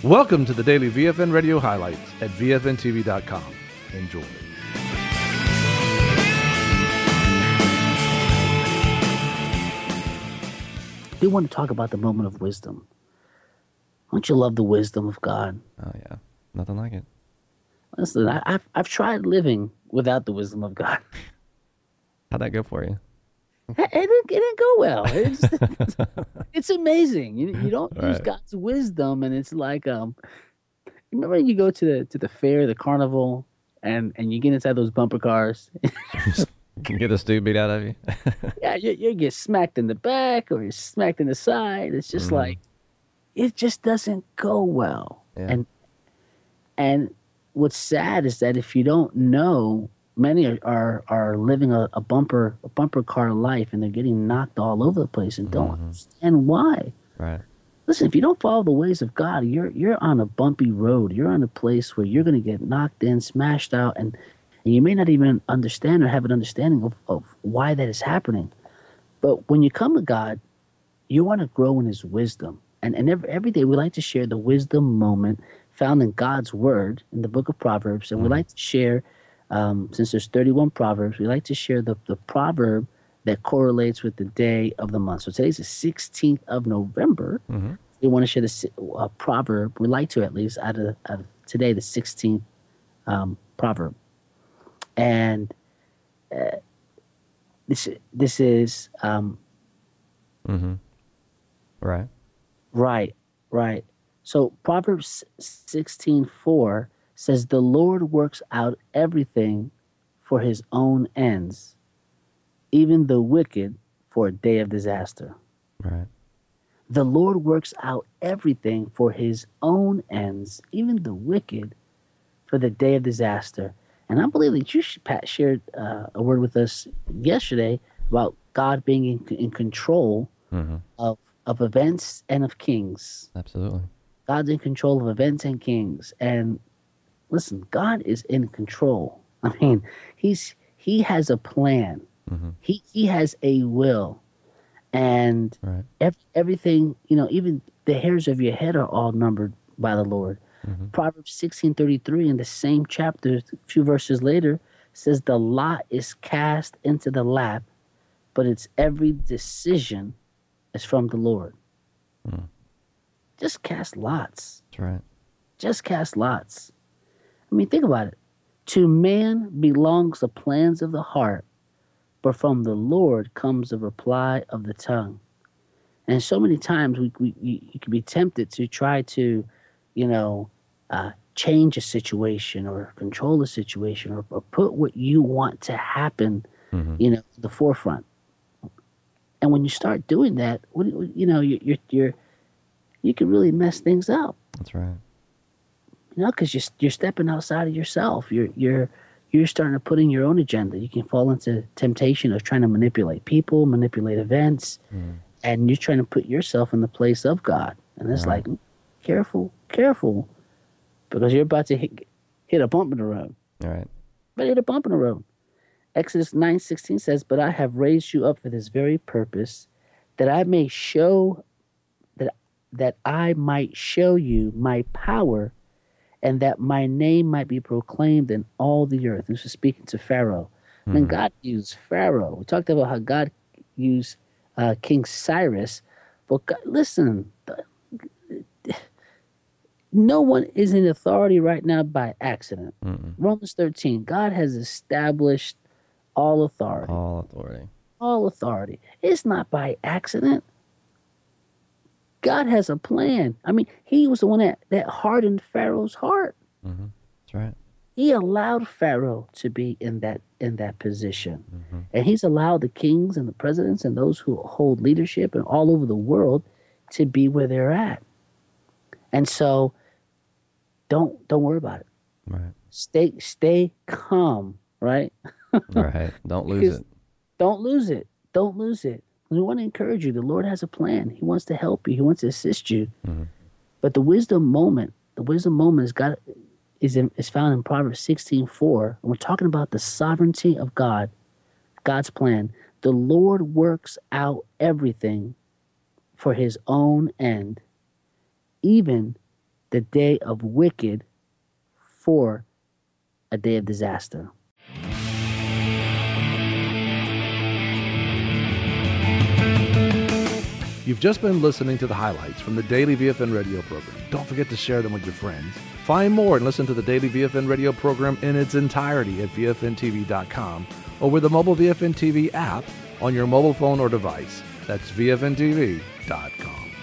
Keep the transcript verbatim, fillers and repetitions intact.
Welcome to the daily V F N Radio highlights at V F N T V dot com. Enjoy. We want to talk about the moment of wisdom. Don't you love the wisdom of God? Oh, yeah. Nothing like it. Listen, I, I've, I've tried living without the wisdom of God. How'd that go for you? It didn't, it didn't go well. It's, it's, it's amazing. You, you don't use Right. God's wisdom, and it's like, um, remember you go to the to the fair, the carnival, and, and you get inside those bumper cars. Can get the stew beat out of you? Yeah, you, you get smacked in the back or you're smacked in the side. It's just Mhm. like, it just doesn't go well. Yeah. And and what's sad is that if you don't know, many are are, are living a, a bumper a bumper car life, and they're getting knocked all over the place and don't Mhm. understand why. Right. Listen, if you don't follow the ways of God, you're you're on a bumpy road. You're on a place where you're going to get knocked in, smashed out, and, and you may not even understand or have an understanding of, of why that is happening. But when you come to God, you want to grow in his wisdom. And, and every, every day we like to share the wisdom moment found in God's word in the book of Proverbs. And we Mhm. like to share, um, since there's thirty-one Proverbs, we like to share the, the proverb that correlates with the day of the month. So today's the sixteenth of November. Mm-hmm. We want to share the si- uh, proverb. We like to, at least, out of, out of today, the sixteenth um, proverb. And uh, this this is um, Mm-hmm. Right. right, right. So Proverbs sixteen four says, "The Lord works out everything for his own ends, even the wicked for a day of disaster." Right. The Lord works out everything for his own ends, even the wicked for the day of disaster. And I believe that you, Pat, shared uh, a word with us yesterday about God being in, in control Mm-hmm. of, of events and of kings. Absolutely. God's in control of events and kings. And listen, God is in control. I mean, he's he has a plan. Mm-hmm. He he has a will. And Right. ev- everything, you know, even the hairs of your head are all numbered by the Lord. Mm-hmm. Proverbs sixteen thirty-three in the same chapter, a few verses later, says the lot is cast into the lap, but its every decision is from the Lord. Mm. Just cast lots. That's right. Just cast lots. I mean, think about it. To man belongs the plans of the heart, but from the Lord comes the reply of the tongue. And so many times we, we you, you can be tempted to try to, you know, uh, change a situation or control a situation or, or put what you want to happen, Mm-hmm. you know, to the forefront. And when you start doing that, what, do you you know, you, you're you're you can really mess things up. That's right. You know, because you're you're stepping outside of yourself. You're you're you're starting to put in your own agenda. You can fall into temptation of trying to manipulate people, manipulate events, Mm-hmm. and you're trying to put yourself in the place of God. And it's Right. like, careful, careful, because you're about to hit, hit a bump in the road. All right. But hit a bump in the road. Exodus nine sixteen says, "But I have raised you up for this very purpose, that I may show that that I might show you my power, and that my name might be proclaimed in all the earth." This is speaking to Pharaoh. I mean, Mhm. God used Pharaoh. We talked about how God used uh, King Cyrus. But God, listen, no one is in authority right now by accident. Mm-mm. Romans thirteen, God has established all authority. All authority. All authority. It's not by accident. God has a plan. I mean, he was the one that, that hardened Pharaoh's heart. Mm-hmm. That's right. He allowed Pharaoh to be in that in that position. Mm-hmm. And he's allowed the kings and the presidents and those who hold leadership and all over the world to be where they're at. And so don't don't worry about it. Right. Stay stay calm, right? All right. Don't lose Because it. Don't lose it. Don't lose it. We want to encourage you. The Lord has a plan. He wants to help you. He wants to assist you. Mm-hmm. But the wisdom moment, the wisdom moment is God is in, is found in Proverbs sixteen four. And we're talking about the sovereignty of God, God's plan. The Lord works out everything for his own end, even the day of wicked for a day of disaster. You've just been listening to the highlights from the Daily V F N Radio program. Don't forget to share them with your friends. Find more and listen to the Daily V F N Radio program in its entirety at V F N T V dot com or with the mobile V F N T V app on your mobile phone or device. That's V F N T V dot com.